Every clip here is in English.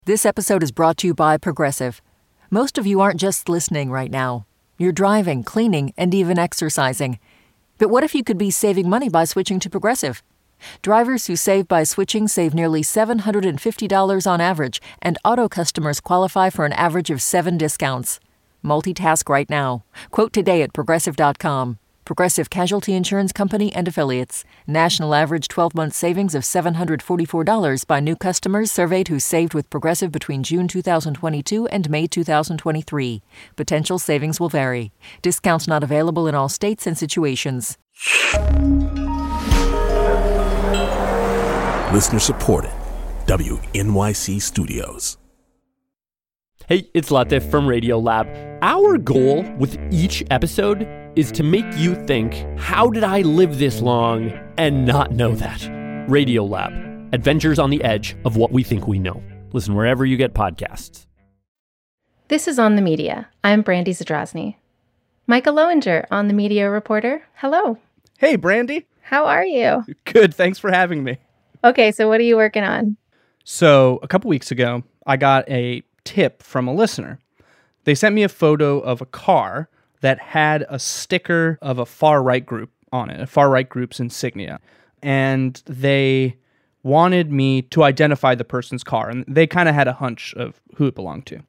This episode is brought to you by Progressive. Most of you aren't just listening right now. You're driving, cleaning, and even exercising. But what if you could be saving money by switching to Progressive? Drivers who save by switching save nearly $750 on average, and auto customers qualify for an average of 7 discounts. Multitask right now. Quote today at Progressive.com. Progressive Casualty Insurance Company and Affiliates. National average 12-month savings of $744 by new customers surveyed who saved with Progressive between June 2022 and May 2023. Potential savings will vary. Discounts not available in all states and situations. Listener supported. WNYC Studios. Hey, it's Latif from Radiolab. Our goal with each episode is to make you think, how did I live this long and not know that? Radiolab, adventures on the edge of what we think we know. Listen wherever you get podcasts. This is On the Media. I'm Brandy Zadrozny. Micah Lowinger, On the Media reporter. Hello. Hey, Brandy. How are you? Good, thanks for having me. Okay, so what are you working on? So, a couple weeks ago, I got a tip from a listener. They sent me a photo of a car that had a sticker of a far-right group on it, a far-right group's insignia. And they wanted me to identify the person's car, and they kind of had a hunch of who it belonged to.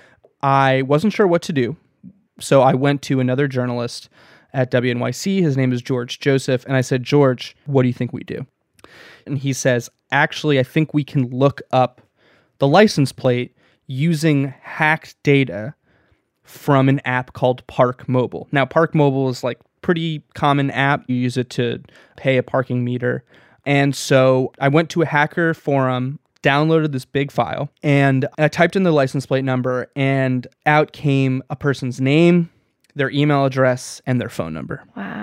I wasn't sure what to do, so I went to another journalist at WNYC. His name is George Joseph, and I said, George, what do you think we do? And he says, actually, I think we can look up the license plate using hacked data from an app called Park Mobile. Now, Park Mobile is like pretty common app. You use it to pay a parking meter. And so I went to a hacker forum, downloaded this big file, and I typed in the license plate number, and out came a person's name, their email address, and their phone number.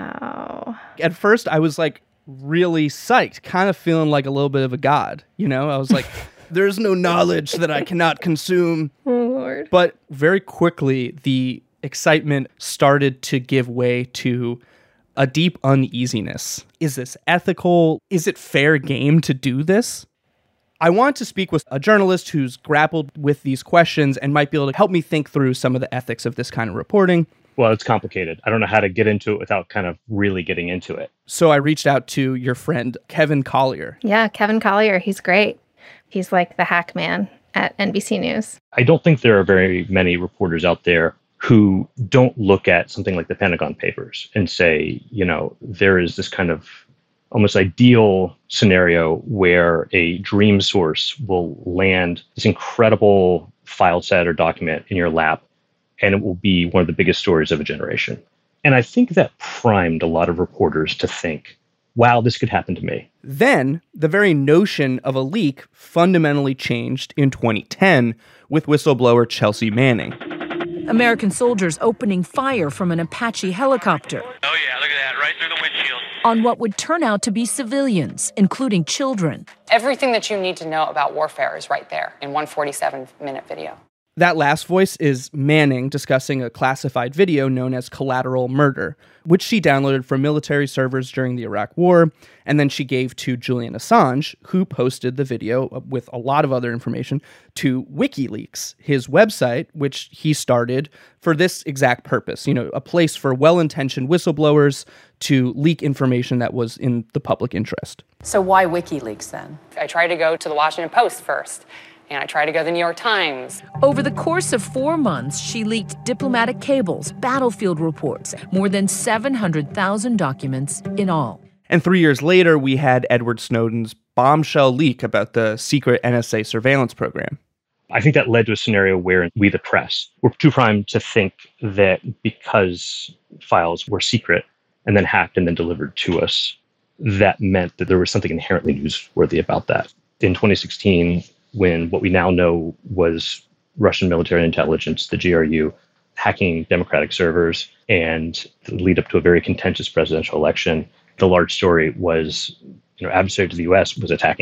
Wow. At first, I was like really psyched, kind of feeling like a little bit of a god. You know, I was like, there's no knowledge that I cannot consume. Oh, Lord. But very quickly, the excitement started to give way to a deep uneasiness. Is this ethical? Is it fair game to do this? I want to speak with a journalist who's grappled with these questions and might be able to help me think through some of the ethics of this kind of reporting. Well, it's complicated. I don't know how to get into it without kind of really getting into it. So I reached out to your friend, Kevin Collier. Yeah, Kevin Collier. He's great. He's like the hack man at NBC News. I don't think there are very many reporters out there who don't look at something like the Pentagon Papers and say, you know, there is this kind of almost ideal scenario where a dream source will land this incredible file set or document in your lap, and it will be one of the biggest stories of a generation. And I think that primed a lot of reporters to think, wow, this could happen to me. Then, the very notion of a leak fundamentally changed in 2010 with whistleblower Chelsea Manning. American soldiers opening fire from an Apache helicopter. Oh yeah, look at that, right through the windshield. On what would turn out to be civilians, including children. Everything that you need to know about warfare is right there in one 47-minute video. That last voice is Manning discussing a classified video known as Collateral Murder, which she downloaded from military servers during the Iraq War, and then she gave to Julian Assange, who posted the video with a lot of other information to WikiLeaks, his website, which he started for this exact purpose, you know, a place for well-intentioned whistleblowers to leak information that was in the public interest. So why WikiLeaks then? I tried to go to the Washington Post first. And I tried to go to the New York Times. Over the course of 4 months, she leaked diplomatic cables, battlefield reports, more than 700,000 documents in all. And 3 years later, we had Edward Snowden's bombshell leak about the secret NSA surveillance program. I think that led to a scenario where we, the press, were too primed to think that because files were secret and then hacked and then delivered to us, that meant that there was something inherently newsworthy about that. In 2016, when what we now know was Russian military intelligence, the GRU, hacking Democratic servers and the lead up to a very contentious presidential election, the large story was, adversary to the U.S. was attacking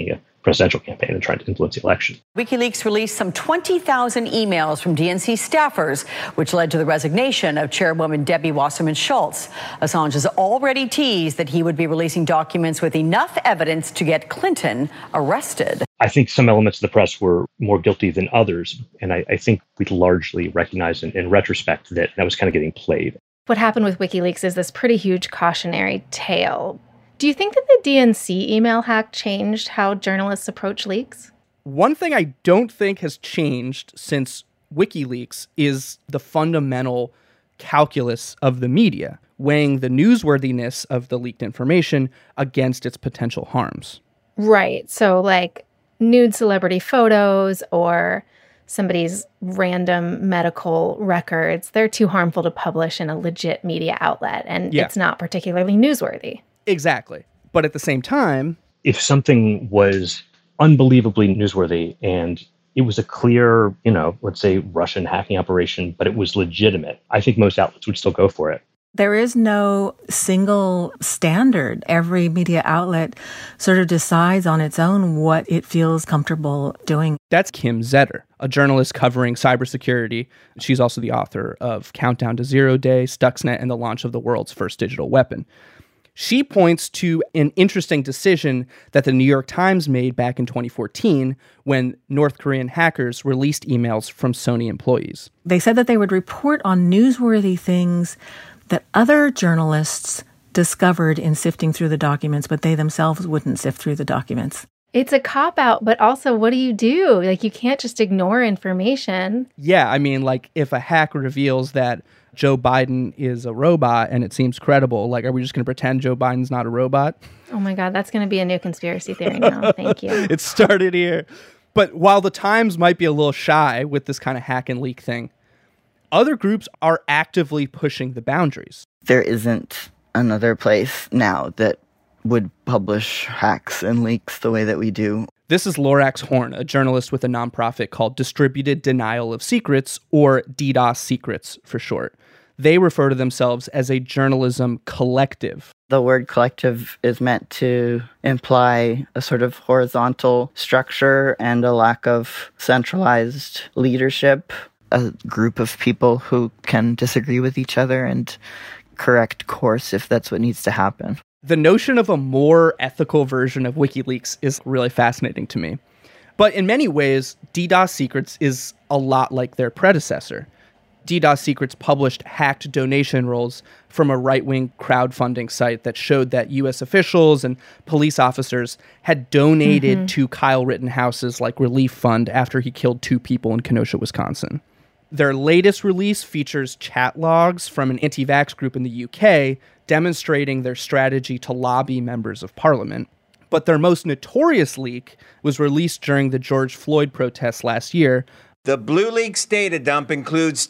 presidential campaign and trying to influence the election. WikiLeaks released some 20,000 emails from DNC staffers, which led to the resignation of Chairwoman Debbie Wasserman Schultz. Assange has already teased that he would be releasing documents with enough evidence to get Clinton arrested. I think some elements of the press were more guilty than others, and I think we largely recognize in retrospect that was kind of getting played. What happened with WikiLeaks is this pretty huge cautionary tale. Do you think that the DNC email hack changed how journalists approach leaks? One thing I don't think has changed since WikiLeaks is the fundamental calculus of the media, weighing the newsworthiness of the leaked information against its potential harms. Right. So like nude celebrity photos or somebody's random medical records, they're too harmful to publish in a legit media outlet, and it's not particularly newsworthy. Exactly. But at the same time, if something was unbelievably newsworthy and it was a clear, let's say Russian hacking operation, but it was legitimate, I think most outlets would still go for it. There is no single standard. Every media outlet sort of decides on its own what it feels comfortable doing. That's Kim Zetter, a journalist covering cybersecurity. She's also the author of Countdown to Zero Day, Stuxnet, and the launch of the world's first digital weapon. She points to an interesting decision that the New York Times made back in 2014 when North Korean hackers released emails from Sony employees. They said that they would report on newsworthy things that other journalists discovered in sifting through the documents, but they themselves wouldn't sift through the documents. It's a cop-out, but also what do? You can't just ignore information. Yeah, I mean, like if a hack reveals that Joe Biden is a robot and it seems credible, like are we just going to pretend Joe Biden's not a robot? Oh my God, that's going to be a new conspiracy theory now. Thank you. It started here. But while the Times might be a little shy with this kind of hack and leak thing, other groups are actively pushing the boundaries. There isn't another place now that would publish hacks and leaks the way that we do. This is Lorax Horn, a journalist with a nonprofit called Distributed Denial of Secrets, or DDoS Secrets for short. They refer to themselves as a journalism collective. The word collective is meant to imply a sort of horizontal structure and a lack of centralized leadership, a group of people who can disagree with each other and correct course if that's what needs to happen. The notion of a more ethical version of WikiLeaks is really fascinating to me. But in many ways, DDoS Secrets is a lot like their predecessor. DDoS Secrets published hacked donation rolls from a right-wing crowdfunding site that showed that U.S. officials and police officers had donated to Kyle Rittenhouse's Relief Fund after he killed 2 people in Kenosha, Wisconsin. Their latest release features chat logs from an anti-vax group in the UK demonstrating their strategy to lobby members of parliament. But their most notorious leak was released during the George Floyd protests last year. The BlueLeaks data dump includes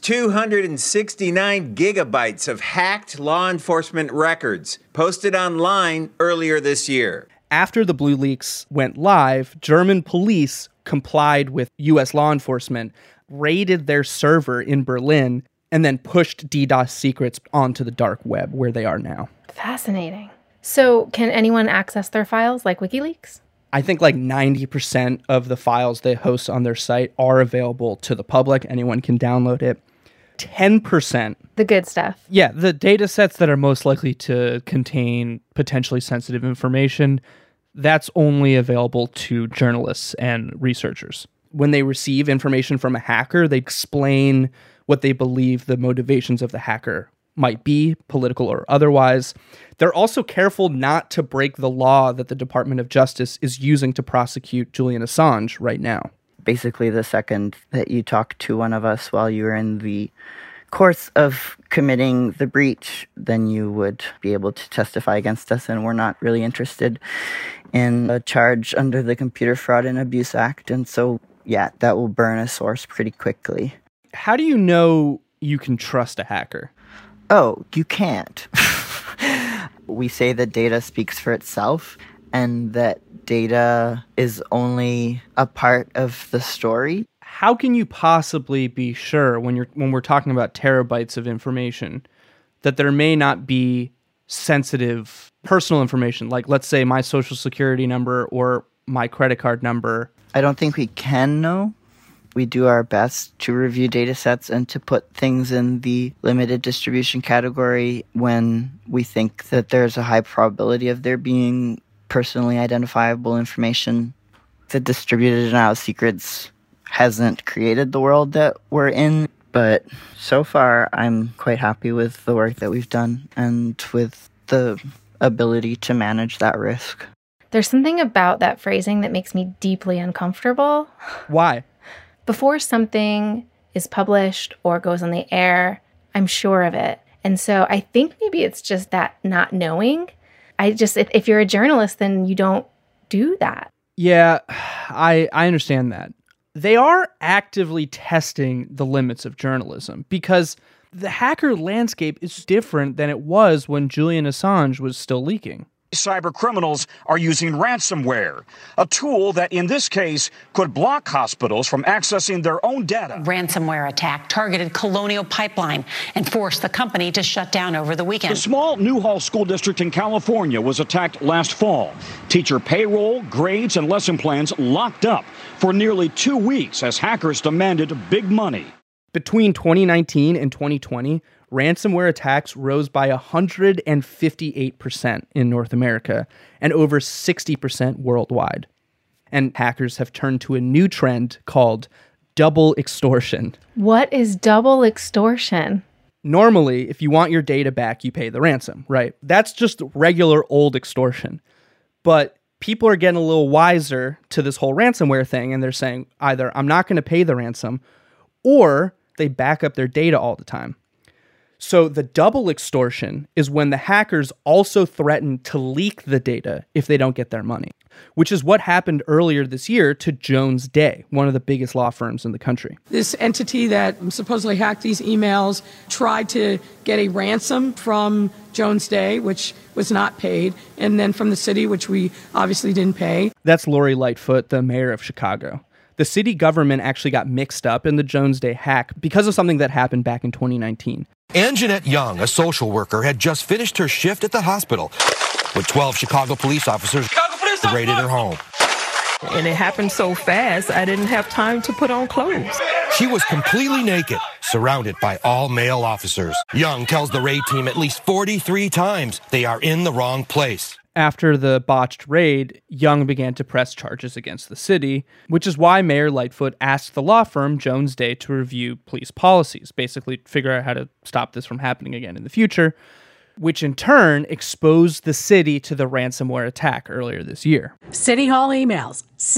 269 gigabytes of hacked law enforcement records posted online earlier this year. After the BlueLeaks went live, German police complied with U.S. law enforcement, raided their server in Berlin, and then pushed DDoS Secrets onto the dark web where they are now. Fascinating. So can anyone access their files like WikiLeaks? I think 90% of the files they host on their site are available to the public. Anyone can download it. 10%. The good stuff. Yeah, the data sets that are most likely to contain potentially sensitive information, that's only available to journalists and researchers. When they receive information from a hacker, they explain what they believe the motivations of the hacker might be, political or otherwise. They're also careful not to break the law that the Department of Justice is using to prosecute Julian Assange right now. Basically, the second that you talk to one of us while you're in the course of committing the breach, then you would be able to testify against us, and we're not really interested in a charge under the Computer Fraud and Abuse Act. And so, yeah, that will burn a source pretty quickly. How do you know you can trust a hacker? Oh, you can't. We say that data speaks for itself and that data is only a part of the story. How can you possibly be sure when we're talking about terabytes of information that there may not be sensitive personal information, like let's say my social security number or my credit card number. I don't think we can know. We do our best to review data sets and to put things in the limited distribution category when we think that there's a high probability of there being personally identifiable information. The distributed denial of secrets hasn't created the world that we're in, but so far I'm quite happy with the work that we've done and with the ability to manage that risk. There's something about that phrasing that makes me deeply uncomfortable. Why? Before something is published or goes on the air, I'm sure of it. And so I think maybe it's just that not knowing. If you're a journalist, then you don't do that. Yeah, I understand that. They are actively testing the limits of journalism because the hacker landscape is different than it was when Julian Assange was still leaking. Cyber criminals are using ransomware, a tool that in this case could block hospitals from accessing their own data. Ransomware attack targeted Colonial Pipeline and forced the company to shut down over the weekend. The small Newhall School District in California was attacked last fall. Teacher payroll, grades, and lesson plans locked up for nearly 2 weeks as hackers demanded big money. Between 2019 and 2020, ransomware attacks rose by 158% in North America and over 60% worldwide. And hackers have turned to a new trend called double extortion. What is double extortion? Normally, if you want your data back, you pay the ransom, right? That's just regular old extortion. But people are getting a little wiser to this whole ransomware thing, and they're saying either I'm not going to pay the ransom, or they back up their data all the time. So the double extortion is when the hackers also threaten to leak the data if they don't get their money, which is what happened earlier this year to Jones Day, one of the biggest law firms in the country. This entity that supposedly hacked these emails tried to get a ransom from Jones Day, which was not paid, and then from the city, which we obviously didn't pay. That's Lori Lightfoot, the mayor of Chicago. The city government actually got mixed up in the Jones Day hack because of something that happened back in 2019. Anjanette Young, a social worker, had just finished her shift at the hospital when 12 Chicago police officers raided her home. And it happened so fast, I didn't have time to put on clothes. She was completely naked, surrounded by all male officers. Young tells the raid team at least 43 times they are in the wrong place. After the botched raid, Young began to press charges against the city, which is why Mayor Lightfoot asked the law firm Jones Day to review police policies, basically figure out how to stop this from happening again in the future, which in turn exposed the city to the ransomware attack earlier this year. City Hall emails,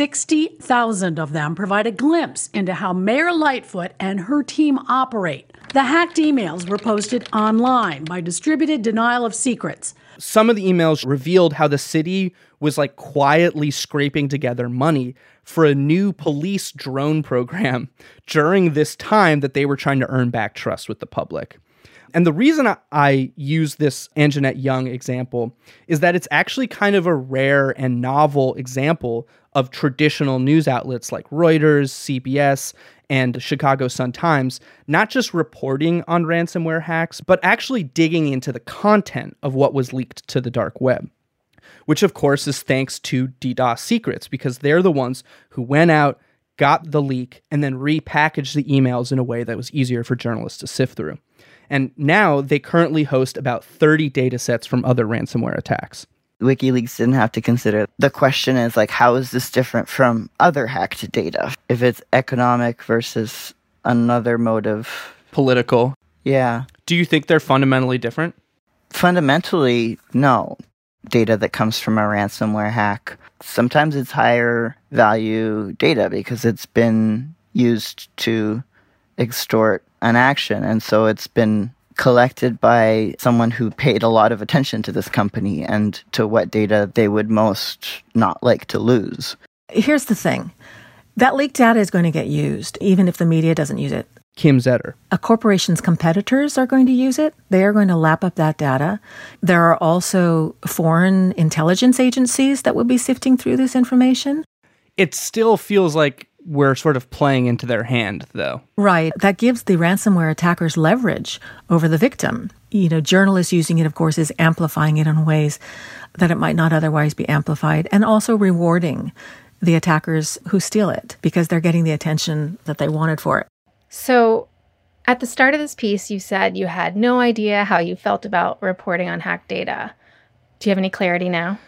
60,000 of them, provide a glimpse into how Mayor Lightfoot and her team operate. The hacked emails were posted online by Distributed Denial of Secrets. Some of the emails revealed how the city was quietly scraping together money for a new police drone program during this time that they were trying to earn back trust with the public. And the reason I use this Anjanette Young example is that it's actually kind of a rare and novel example of traditional news outlets like Reuters, CBS, and Chicago Sun-Times, not just reporting on ransomware hacks, but actually digging into the content of what was leaked to the dark web, which of course is thanks to DDoS Secrets, because they're the ones who went out, got the leak, and then repackaged the emails in a way that was easier for journalists to sift through. And now they currently host about 30 data sets from other ransomware attacks. WikiLeaks didn't have to consider. The question is, how is this different from other hacked data? If it's economic versus another motive. Political. Yeah. Do you think they're fundamentally different? Fundamentally, no. Data that comes from a ransomware hack, sometimes it's higher value data because it's been used to extort an action. And so it's been collected by someone who paid a lot of attention to this company and to what data they would most not like to lose. Here's the thing. That leaked data is going to get used, even if the media doesn't use it. Kim Zetter. A corporation's competitors are going to use it. They are going to lap up that data. There are also foreign intelligence agencies that will be sifting through this information. It still feels like we're sort of playing into their hand, though. Right. That gives the ransomware attackers leverage over the victim. Journalists using it, of course, is amplifying it in ways that it might not otherwise be amplified, and also rewarding the attackers who steal it because they're getting the attention that they wanted for it. So at the start of this piece, you said you had no idea how you felt about reporting on hacked data. Do you have any clarity now?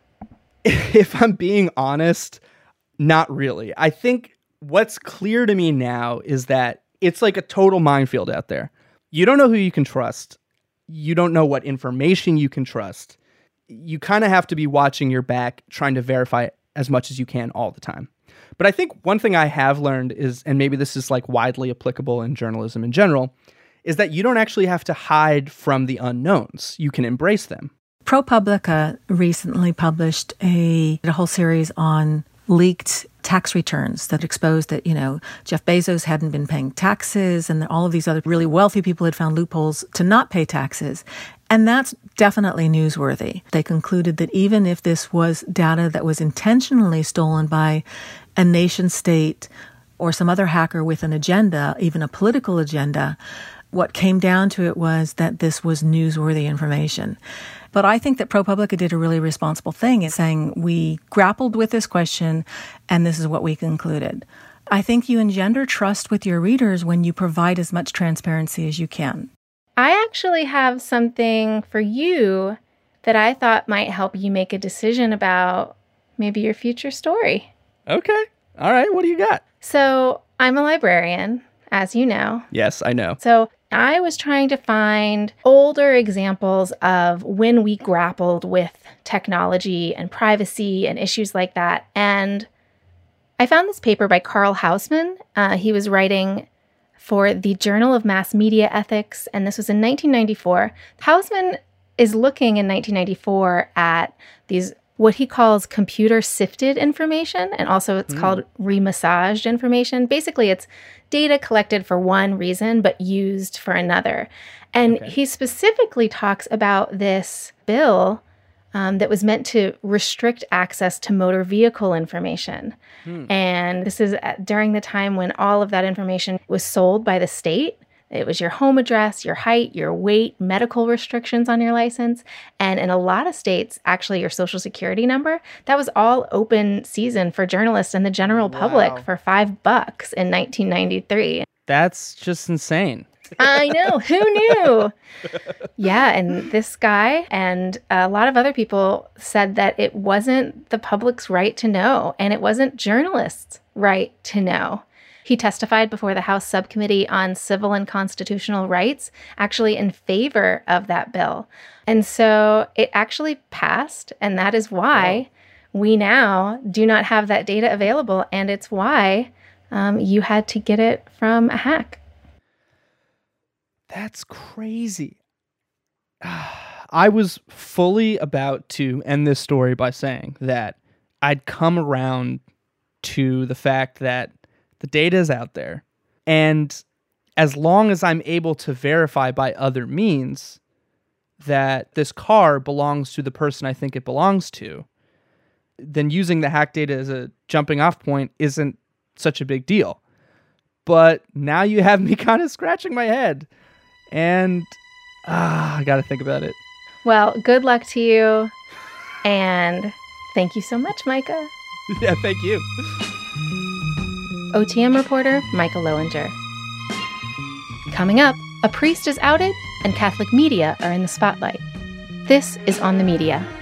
If I'm being honest, not really. I think what's clear to me now is that it's like a total minefield out there. You don't know who you can trust. You don't know what information you can trust. You kind of have to be watching your back, trying to verify as much as you can all the time. But I think one thing I have learned is, and maybe this is like widely applicable in journalism in general, is that you don't actually have to hide from the unknowns. You can embrace them. ProPublica recently published a whole series on leaked tax returns that exposed that, Jeff Bezos hadn't been paying taxes and all of these other really wealthy people had found loopholes to not pay taxes. And that's definitely newsworthy. They concluded that even if this was data that was intentionally stolen by a nation state or some other hacker with an agenda, even a political agenda, what came down to it was that this was newsworthy information. But I think that ProPublica did a really responsible thing in saying we grappled with this question and this is what we concluded. I think you engender trust with your readers when you provide as much transparency as you can. I actually have something for you that I thought might help you make a decision about maybe your future story. Okay. All right. What do you got? So I'm a librarian, as you know. Yes, I know. So I was trying to find older examples of when we grappled with technology and privacy and issues like that. And I found this paper by Carl Hausman. He was writing for the Journal of Mass Media Ethics, and this was in 1994. Hausman is looking in 1994 at these, what he calls computer-sifted information, and also it's called remassaged information. Basically, it's data collected for one reason, but used for another. And he specifically talks about this bill that was meant to restrict access to motor vehicle information. And this is during the time when all of that information was sold by the state. It was your home address, your height, your weight, medical restrictions on your license. And in a lot of states, actually your social security number, that was all open season for journalists and the general public for $5 in 1993. That's just insane. I know. Who knew? Yeah. And this guy and a lot of other people said that it wasn't the public's right to know, and it wasn't journalists' right to know. He testified before the House Subcommittee on Civil and Constitutional Rights, actually in favor of that bill. And so it actually passed, and that is why we now do not have that data available, and it's why you had to get it from a hack. That's crazy. I was fully about to end this story by saying that I'd come around to the fact that the data is out there, and as long as I'm able to verify by other means that this car belongs to the person I think it belongs to, then using the hack data as a jumping off point isn't such a big deal. But now you have me kind of scratching my head, and I got to think about it. Well, good luck to you, and thank you so much, Micah. Yeah, thank you. OTM reporter Micah Lowinger. Coming up, a priest is outed and Catholic media are in the spotlight. This is On the Media.